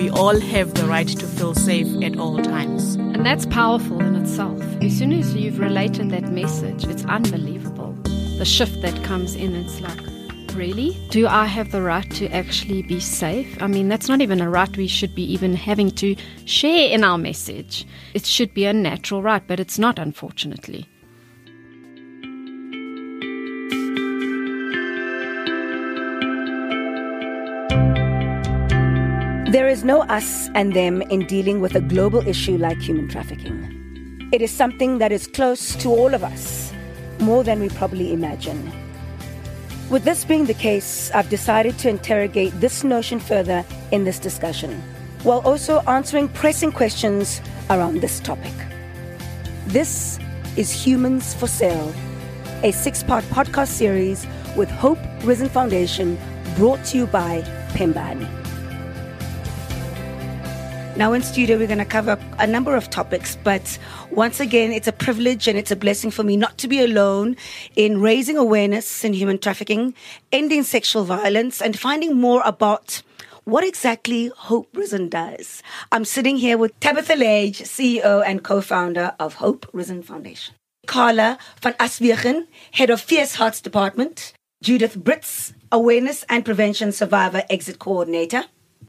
we all have the right to feel safe at all times. And that's powerful in itself. As soon as you've related that message, it's unbelievable. The shift that comes in, it's like, really? Do I have the right to actually be safe? I mean, that's not even a right we should be even having to share in our message. It should be a natural right, but it's not, unfortunately. There is no us and them in dealing with a global issue like human trafficking. It is something that is close to all of us, more than we probably imagine. With this being the case, I've decided to interrogate this notion further in this discussion, while also answering pressing questions around this topic. This is Humans for Sale, a 6-part podcast series with Hope Risen Foundation, brought to you by Pembani. Now in studio, we're going to cover a number of topics, but once again, it's a privilege and it's a blessing for me not to be alone in raising awareness in human trafficking, ending sexual violence, and finding more about what exactly Hope Risen does. I'm sitting here with Tabitha Lage, CEO and co-founder of Hope Risen Foundation. Carla van Aswegen, head of Fierce Hearts Department. Judith Brits, Awareness and Prevention Survivor Exit Coordinator.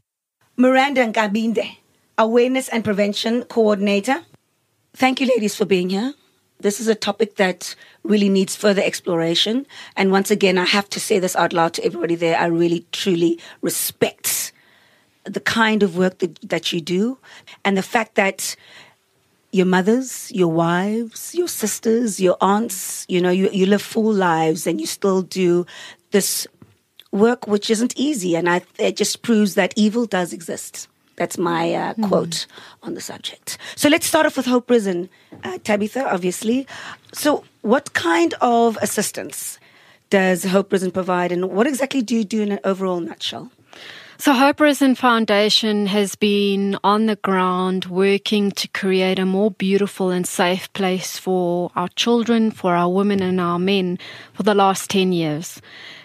Miranda Nkabinde, Awareness and Prevention Coordinator. Thank you, ladies, for being here. This is a topic that really needs further exploration. And once again, I have to say this out loud to everybody there. I really, truly respect the kind of work that you do, and the fact that your mothers, your wives, your sisters, your aunts, you live full lives and you still do this work, which isn't easy. And it just proves that evil does exist. That's my quote on the subject. So let's start off with Hope Risen, Tabitha, obviously. So what kind of assistance does Hope Risen provide, and what exactly do you do in an overall nutshell? So Hope Risen Foundation has been on the ground working to create a more beautiful and safe place for our children, for our women and our men for the last 10 years.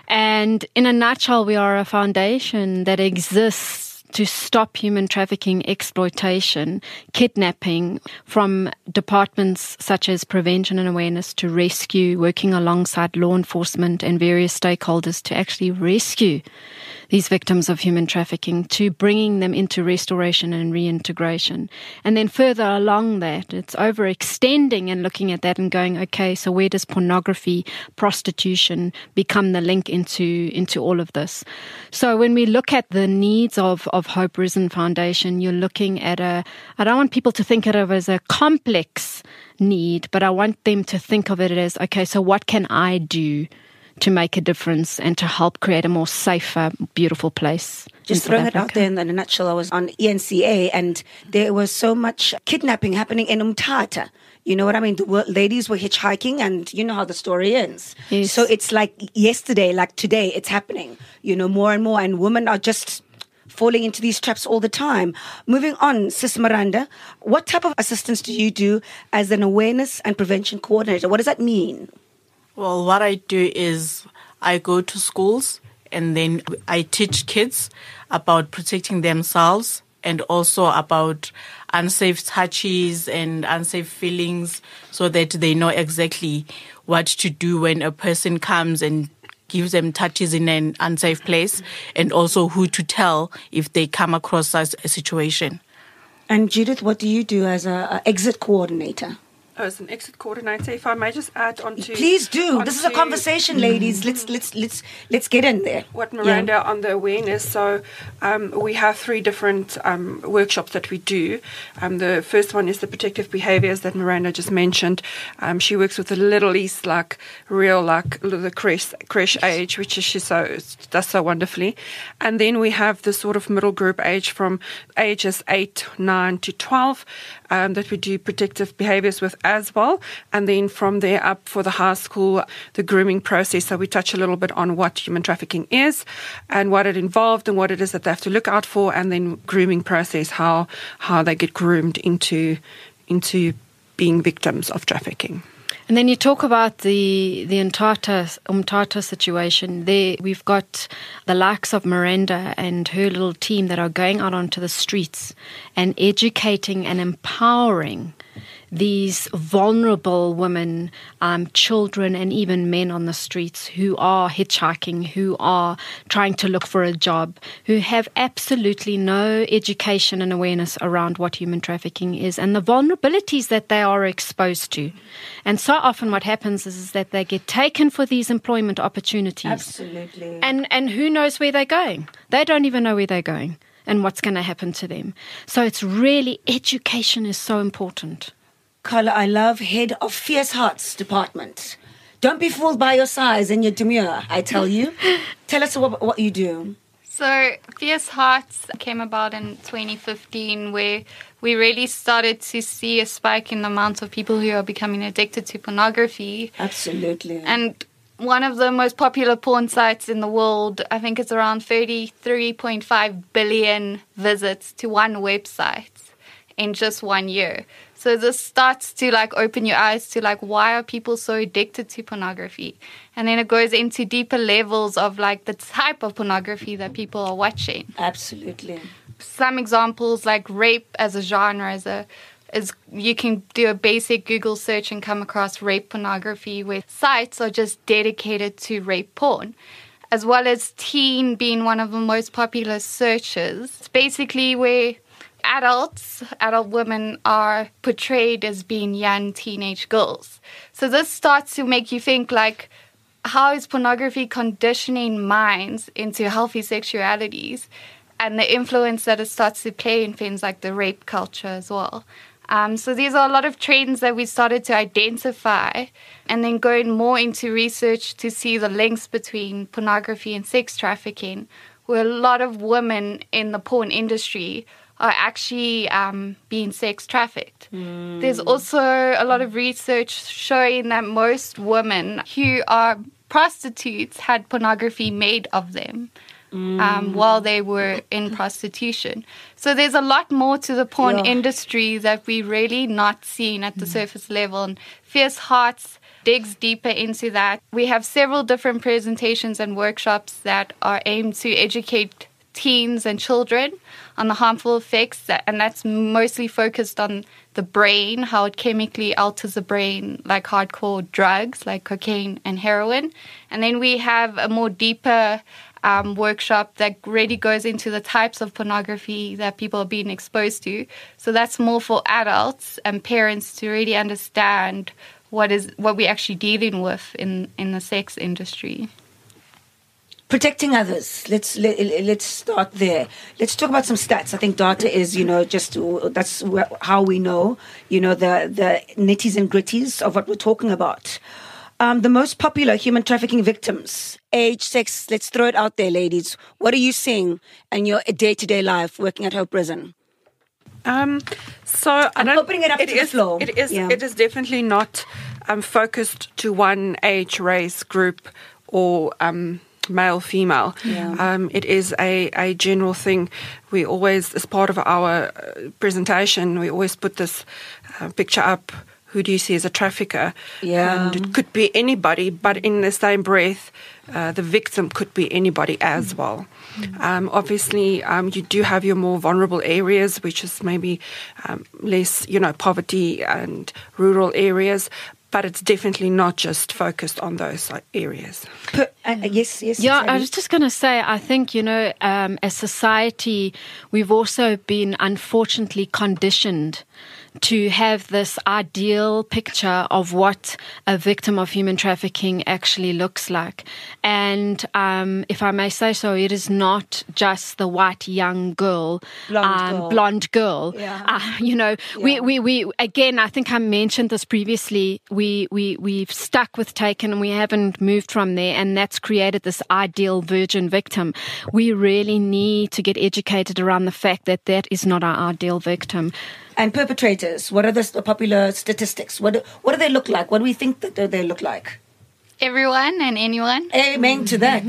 And in a nutshell, we are a foundation that exists to stop human trafficking, exploitation, kidnapping, from departments such as prevention and awareness to rescue, working alongside law enforcement and various stakeholders to actually rescue these victims of human trafficking, to bringing them into restoration and reintegration. And then further along that, it's overextending and looking at that and going, okay, so where does pornography, prostitution become the link into all of this? So when we look at the needs of Hope Risen Foundation, you're looking at I don't want people to think of it as a complex need, but I want them to think of it as, okay, so what can I do to make a difference and to help create a more safer, beautiful place? Just throwing it out there in a nutshell, I was on ENCA and there was so much kidnapping happening in Umtata. You know what I mean? The ladies were hitchhiking and you know how the story ends. Yes. So it's like yesterday, like today, it's happening, more and more, and women are just falling into these traps all the time. Moving on, Sis Miranda, what type of assistance do you do as an awareness and prevention coordinator? What does that mean? Well, what I do is I go to schools and then I teach kids about protecting themselves and also about unsafe touches and unsafe feelings so that they know exactly what to do when a person comes and gives them touches in an unsafe place, and also who to tell if they come across such a situation. And Judith, what do you do as an exit coordinator? As an exit coordinator, if I may just add on to... Please do. This is a conversation, ladies. Let's get in there. What Miranda on the awareness. So we have 3 different workshops that we do. The first one is the protective behaviors that Miranda just mentioned. She works with the littlies, like the creche age, which she does so wonderfully. And then we have the sort of middle group age from ages 8, 9 to 12 that we do protective behaviors with as well. And then from there up for the high school, the grooming process. So we touch a little bit on what human trafficking is and what it involved and what it is that they have to look out for. And then grooming process, how they get groomed into being victims of trafficking. And then you talk about the Umtata situation. There we've got the likes of Miranda and her little team that are going out onto the streets and educating and empowering these vulnerable women, children, and even men on the streets who are hitchhiking, who are trying to look for a job, who have absolutely no education and awareness around what human trafficking is and the vulnerabilities that they are exposed to. And so often what happens is that they get taken for these employment opportunities. Absolutely. And who knows where they're going? They don't even know where they're going and what's going to happen to them. So it's really, education is so important. Carla, I love head of Fierce Hearts department. Don't be fooled by your size and your demure, I tell you. Tell us what you do. So Fierce Hearts came about in 2015, where we really started to see a spike in the amount of people who are becoming addicted to pornography. Absolutely. And one of the most popular porn sites in the world, I think it's around 33.5 billion visits to one website in just 1 year. So this starts to open your eyes to why are people so addicted to pornography? And then it goes into deeper levels of the type of pornography that people are watching. Absolutely. Some examples like rape as a genre is you can do a basic Google search and come across rape pornography, where sites are just dedicated to rape porn, as well as teen being one of the most popular searches. It's basically where adult women are portrayed as being young teenage girls. So this starts to make you think how is pornography conditioning minds into healthy sexualities, and the influence that it starts to play in things like the rape culture as well. So these are a lot of trends that we started to identify, and then going more into research to see the links between pornography and sex trafficking, where a lot of women in the porn industry are actually being sex trafficked. There's also a lot of research showing that most women who are prostitutes had pornography made of them while they were in prostitution. So there's a lot more to the porn industry that we're really not seeing at the surface level. And Fierce Hearts digs deeper into that. We have several different presentations and workshops that are aimed to educate teens and children on the harmful effects, and that's mostly focused on the brain, how it chemically alters the brain, like hardcore drugs like cocaine and heroin. And then we have a more deeper workshop that really goes into the types of pornography that people are being exposed to. So that's more for adults and parents to really understand what we're actually dealing with in the sex industry. Protecting others. Let's start there. Let's talk about some stats. I think data is, that's how we know, the nitties and gritties of what we're talking about. The most popular human trafficking victims, age, sex. Let's throw it out there, ladies. What are you seeing in your day-to-day life working at Hope Prison? So I'm opening it up to the floor. It is definitely not focused to one age, race, group, or male, female. It is a general thing. We always, as part of our presentation, we always put this picture up. Who do you see as a trafficker? And it could be anybody, but in the same breath, the victim could be anybody as well. Obviously, you do have your more vulnerable areas, which is maybe less, poverty and rural areas. But it's definitely not just focused on those areas. Yes. Yeah, I was just going to say, I think, as society, we've also been unfortunately conditioned to have this ideal picture of what a victim of human trafficking actually looks like. And if I may say so, it is not just the white young girl, blonde girl. We again, I think I mentioned this previously, we've stuck with Taken and we haven't moved from there, and that's created this ideal virgin victim. We really need to get educated around the fact that that is not our ideal victim. And perpetrators, what are the popular statistics? What do they look like? What do we think that they look like? Everyone and anyone. Amen to that.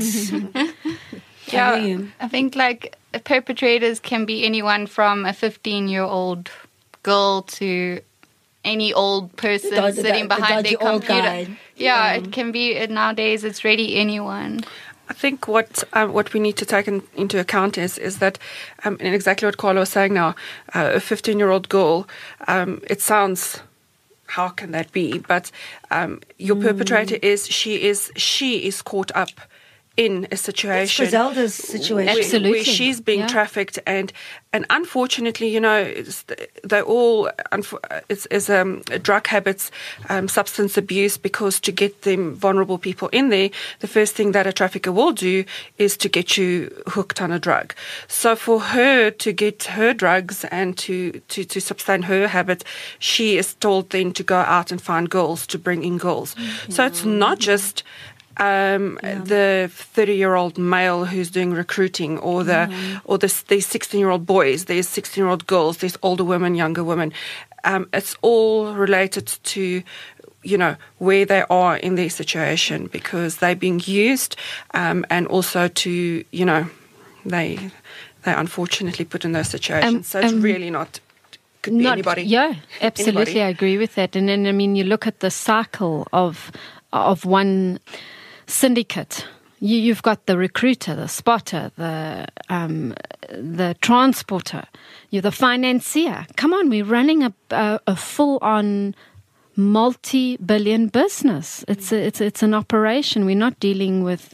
I think perpetrators can be anyone from a 15-year-old girl to any old person sitting behind their computer. Yeah, it can be, nowadays it's really anyone. I think what we need to take into account is that, and exactly what Carla was saying now, a 15-year-old girl, it sounds, how can that be? But your perpetrator she is caught up in a situation. It's Griselda's situation. Where she's being trafficked, and unfortunately, they all, it's drug habits, substance abuse, because to get them vulnerable people in there, the first thing that a trafficker will do is to get you hooked on a drug. So for her to get her drugs and to sustain her habit, she is told then to go out and find girls, to bring in girls. Mm-hmm. So it's not just the 30-year-old male who's doing recruiting, or these 16-year-old boys, there's 16-year-old girls, there's older women, younger women. It's all related to, where they are in their situation, because they're being used, and also to, they unfortunately put in those situations. So it's really could be anybody. Yeah, absolutely. Anybody. I agree with that. And then, you look at the cycle of one syndicate. You've got the recruiter, the spotter, the transporter, you're the financier. Come on, we're running a full-on multi-billion business. It's an operation. We're not dealing with,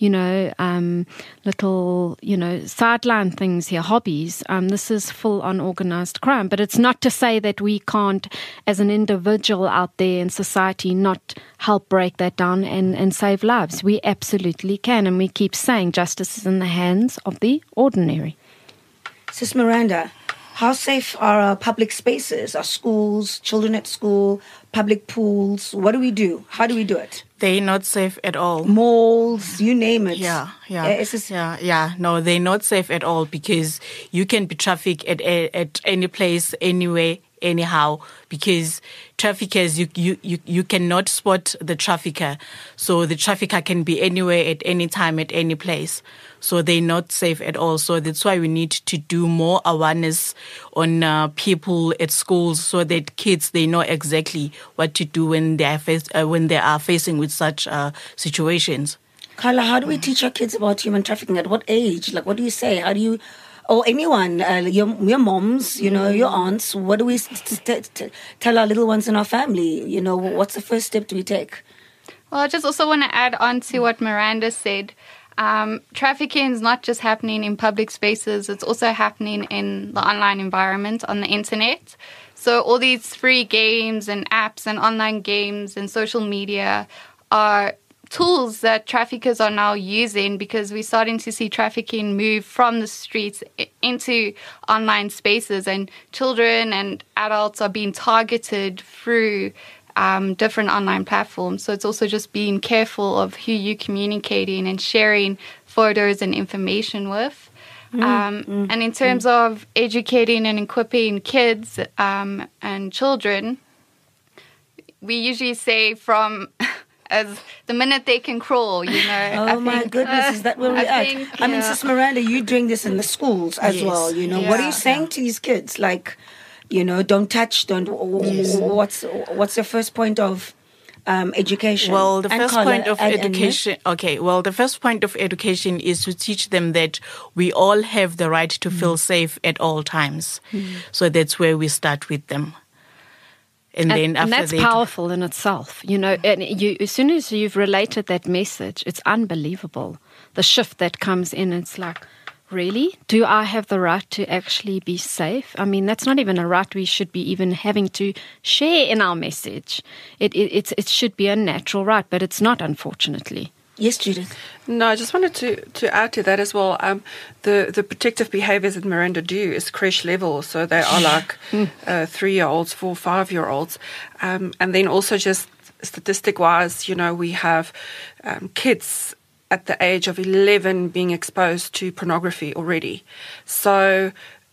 little, sideline things here, hobbies. This is full-on organized crime. But it's not to say that we can't, as an individual out there in society, not help break that down and save lives. We absolutely can. And we keep saying justice is in the hands of the ordinary. Sis Miranda, how safe are our public spaces, our schools, children at school, public pools? What do we do? How do we do it? They're not safe at all. Malls, you name it. Yeah. No, they're not safe at all, because you can be trafficked at any place, anywhere, anyhow, because traffickers, you cannot spot the trafficker. So the trafficker can be anywhere at any time, at any place. So they're not safe at all. So that's why we need to do more awareness on people at schools, so that kids, they know exactly what to do when they are facing with such situations. Carla, how do we teach our kids about human trafficking? At what age? Like, what do you say? How do you, or anyone, your moms, your aunts, what do we tell our little ones in our family? What's the first step do we take? Well, I just also want to add on to what Miranda said. Trafficking is not just happening in public spaces, it's also happening in the online environment, on the internet. So all these free games and apps and online games and social media are tools that traffickers are now using, because we're starting to see trafficking move from the streets into online spaces, and children and adults are being targeted through different online platforms. So it's also just being careful of who you're communicating and sharing photos and information with. And in terms of educating and equipping kids and children, we usually say from as the minute they can crawl, Oh, my goodness, is that where we're at? I mean, Sis Miranda, you're doing this in the schools as well, What are you saying to these kids? Like, don't touch, what's your first point of education? Well, the first point of education. Okay. Well, the first point of education is to teach them that we all have the right to feel safe at all times. So that's where we start with them. And then after that's powerful in itself, And as soon as you've related that message, it's unbelievable. The shift that comes in, it's like, really? Do I have the right to actually be safe? I mean, that's not even a right we should be even having to share in our message. It should be a natural right, but it's not, unfortunately. Yes, Judith. No, I just wanted to add to that as well. The protective behaviours that Miranda do is creche level, so they are like 3-year-olds, 4, 5-year-olds, and then also just statistic-wise, we have kids at the age of 11 being exposed to pornography already. So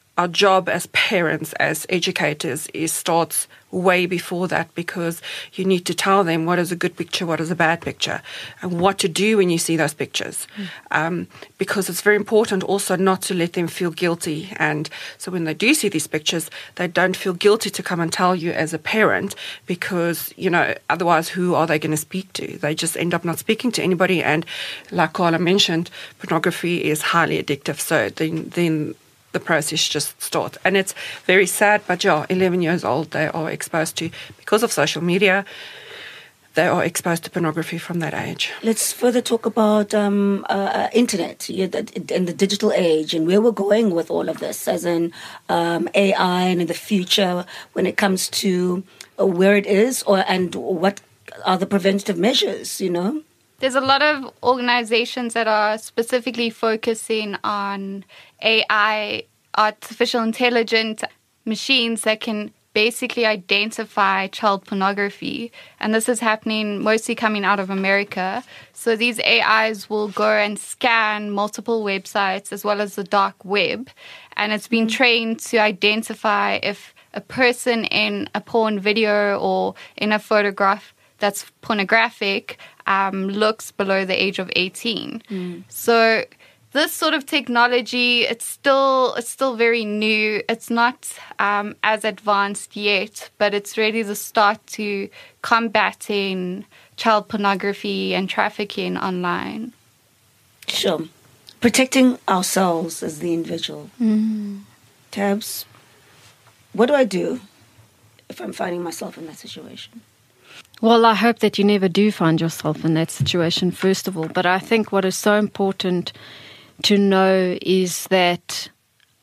our job as parents, as educators, starts way before that, because you need to tell them what is a good picture, what is a bad picture, and what to do when you see those pictures. Because it's very important also not to let them feel guilty. And so when they do see these pictures, they don't feel guilty to come and tell you as a parent, because, otherwise who are they going to speak to? They just end up not speaking to anybody. And like Carla mentioned, pornography is highly addictive. So then the process just starts. And it's very sad, but 11 years old, they are exposed to, because of social media, they are exposed to pornography from that age. Let's further talk about internet and the digital age and where we're going with all of this, as in AI and in the future when it comes to where it is and what are the preventative measures, There's a lot of organizations that are specifically focusing on AI, artificial intelligence machines that can basically identify child pornography. And this is happening mostly coming out of America. So these AIs will go and scan multiple websites as well as the dark web. And it's been trained to identify if a person in a porn video or in a photograph that's pornographic looks below the age of 18. So this sort of technology, it's still very new. It's not as advanced yet, but it's really the start to combating child pornography and trafficking online. Sure. Protecting ourselves as the individual. Tabs, what do I do if I'm finding myself in that situation? Well, I hope that you never do find yourself in that situation, first of all. But I think what is so important to know is that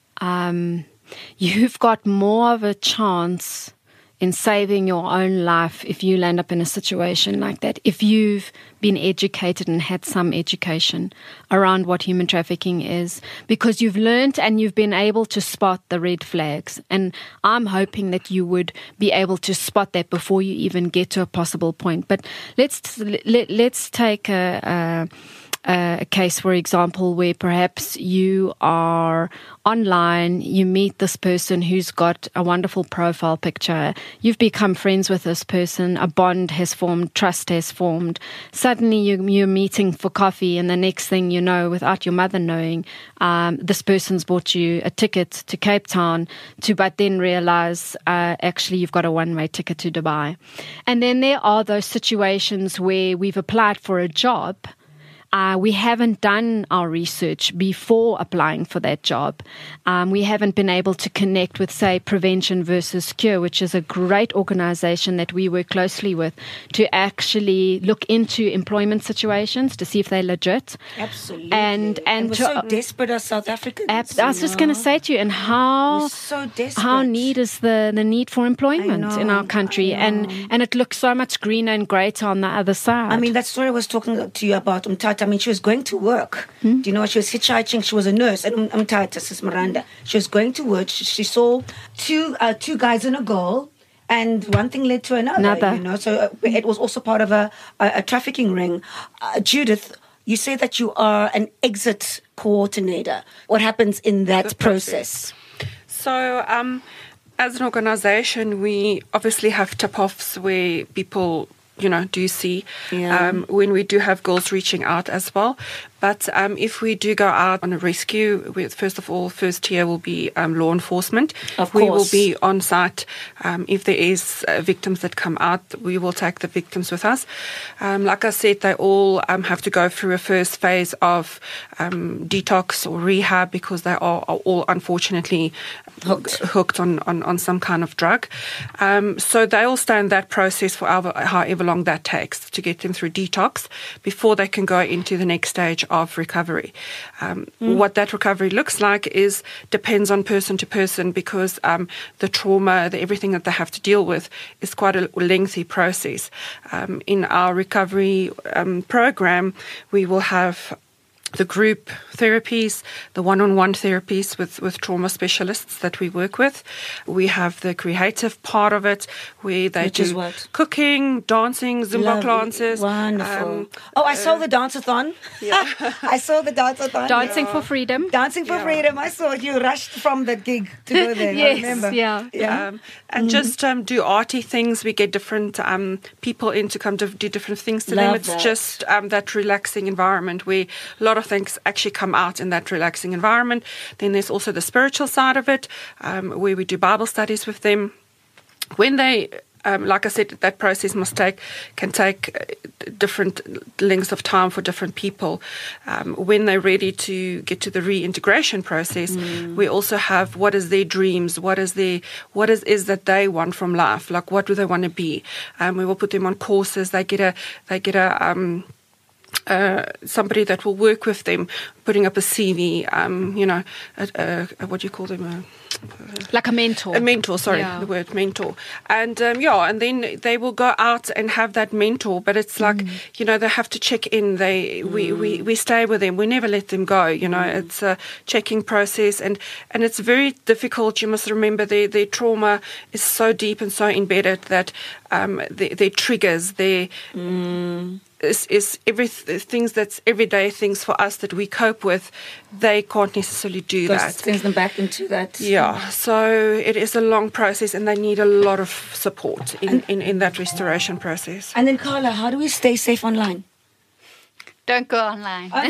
you've got more of a chance in saving your own life if you land up in a situation like that, if you've been educated and had some education around what human trafficking is, because you've learned and you've been able to spot the red flags. And I'm hoping that you would be able to spot that before you even get to a possible point. But let's take a case, for example, where perhaps you are online, you meet this person who's got a wonderful profile picture, you've become friends with this person, a bond has formed, trust has formed. Suddenly you're meeting for coffee, and the next thing you know, without your mother knowing, this person's bought you a ticket to Cape Town, but then realize actually you've got a one-way ticket to Dubai. And then there are those situations where we've applied for a job. We haven't done our research before applying for that job. We haven't been able to connect with, say, Prevention versus Cure, which is a great organization that we work closely with to actually look into employment situations to see if they're legit. Absolutely. And we're so desperate as South Africans. I was just going to say to you, and how need is the need for employment in our country, and it looks so much greener and greater on the other side. I mean, that story I was talking to you about, Umtata, I mean, she was going to work. Do you know what? She was hitchhiking. She was a nurse. And Umtata, Sis Miranda. She was going to work. She saw two guys and a girl, and one thing led to another. So it was also part of a trafficking ring. Judith, you say that you are an exit coordinator. What happens in that process? So, as an organization, we obviously have tip-offs where people do see when we do have girls reaching out as well. But if we do go out on a rescue, first tier will be law enforcement. Of course. We will be on site. If there is victims that come out, we will take the victims with us. Like I said, they all have to go through a first phase of detox or rehab, because they are all unfortunately hooked on some kind of drug. So they all stay in that process for however long that takes to get them through detox before they can go into the next stage of recovery. What that recovery looks like depends on person to person, because the trauma, everything that they have to deal with is quite a lengthy process. In our recovery program, we will have the group therapies, the one-on-one therapies with trauma specialists that we work with. We have the creative part of it, where they Which is do what? cooking, dancing, Zumba Lovely. classes. Wonderful. I saw the dance-a-thon. Yeah. I saw the dance-a-thon. Dancing for freedom. Dancing for freedom. I saw it. You rushed from that gig to go there. I Yes, remember. yeah. Yeah. And just do arty things. We get different people in to come to do different things to them. Love It's that. just that relaxing environment where a lot of things actually come out in that relaxing environment. Then there's also the spiritual side of it, where we do Bible studies with them. When they, like I said, that process can take different lengths of time for different people. When they're ready to get to the reintegration process, we also have what is their dreams, what is that they want from life, like what do they want to be. We will put them on courses. They get a somebody that will work with them, putting up a CV, what do you call them? Like a mentor. A mentor, sorry, Yeah. the word mentor. And and then they will go out and have that mentor, but it's like, they have to check in. We stay with them. We never let them go, It's a checking process and it's very difficult. You must remember their trauma is so deep and so embedded that their triggers, is everything that's everyday things for us that we cope with, they can't necessarily do that. Sends them back into that. Yeah, so it is a long process and they need a lot of support in that restoration process. And then, Carla, how do we stay safe online? Don't go online. Oh,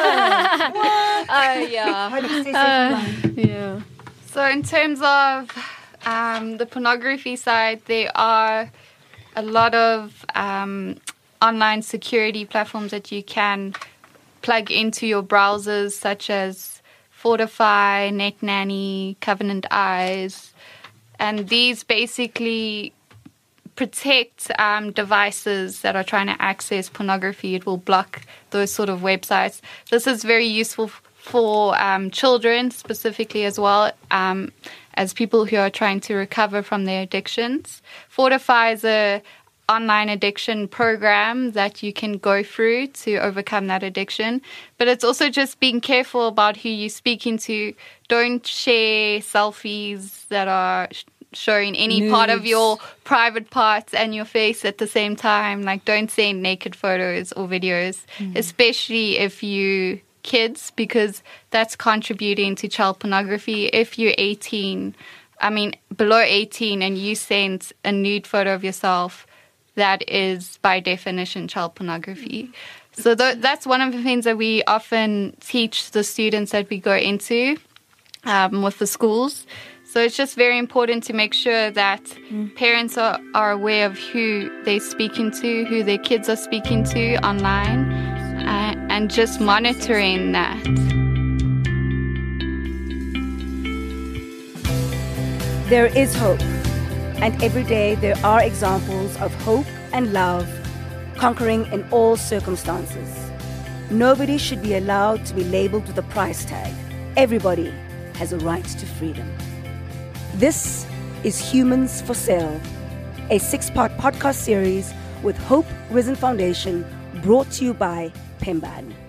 Yeah. How do we stay safe online? Yeah. So in terms of the pornography side, there are a lot of online security platforms that you can plug into your browsers, such as Fortify, NetNanny, Covenant Eyes, and these basically protect devices that are trying to access pornography. It will block those sort of websites. This is very useful for children specifically as well, as people who are trying to recover from their addictions. Fortify is a online addiction program that you can go through to overcome that addiction. But it's also just being careful about who you're speaking to. Don't share selfies that are showing any part of your private parts and your face at the same time. Like, don't send naked photos or videos, especially if you kids, because that's contributing to child pornography. If you're below 18 and you send a nude photo of yourself, that is by definition child pornography. So that's one of the things that we often teach the students that we go into with the schools. So it's just very important to make sure that parents are aware of who they're speaking to, who their kids are speaking to online, and just monitoring that. There is hope. And every day there are examples of hope and love conquering in all circumstances. Nobody should be allowed to be labeled with a price tag. Everybody has a right to freedom. This is Humans for Sale, a 6-part podcast series with Hope Risen Foundation, brought to you by Pembani.